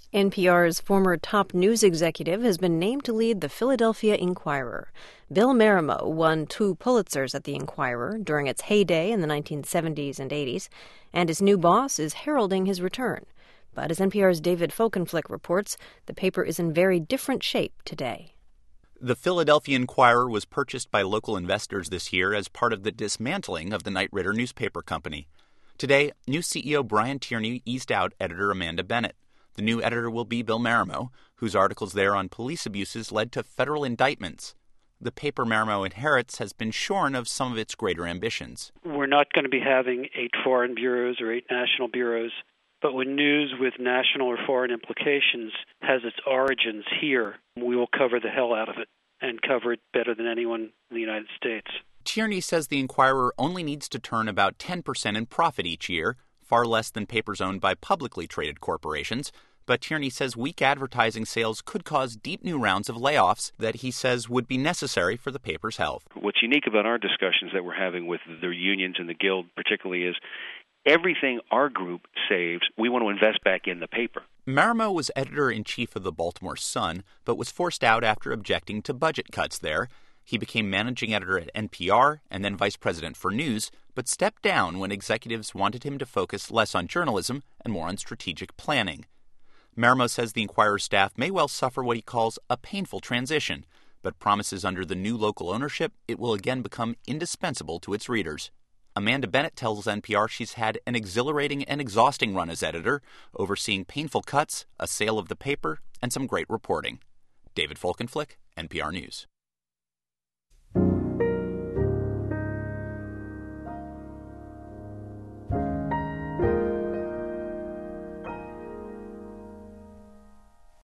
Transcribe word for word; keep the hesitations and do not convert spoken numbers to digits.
N P R's former top news executive has been named to lead the Philadelphia Inquirer. Bill Marimow won two Pulitzers at the Inquirer during its heyday in the nineteen seventies and eighties, and his new boss is heralding his return. But as N P R's David Folkenflik reports, the paper is in very different shape today. The Philadelphia Inquirer was purchased by local investors this year as part of the dismantling of the Knight Ridder newspaper company. Today, new C E O Brian Tierney eased out editor Amanda Bennett. The new editor will be Bill Marimow, whose articles there on police abuses led to federal indictments. The paper Marimow inherits has been shorn of some of its greater ambitions. We're not going to be having eight foreign bureaus or eight national bureaus, but when news with national or foreign implications has its origins here, we will cover the hell out of it and cover it better than anyone in the United States. Tierney says the Inquirer only needs to turn about ten percent in profit each year, far less than papers owned by publicly traded corporations. But Tierney says weak advertising sales could cause deep new rounds of layoffs that he says would be necessary for the paper's health. What's unique about our discussions that we're having with the unions and the Guild particularly is everything our group saves, we want to invest back in the paper. Marimow was editor-in-chief of the Baltimore Sun, but was forced out after objecting to budget cuts there. He became managing editor at N P R and then vice president for news, but stepped down when executives wanted him to focus less on journalism and more on strategic planning. Marimow says the Inquirer's staff may well suffer what he calls a painful transition, but promises under the new local ownership it will again become indispensable to its readers. Amanda Bennett tells N P R she's had an exhilarating and exhausting run as editor, overseeing painful cuts, a sale of the paper, and some great reporting. David Folkenflik, N P R News.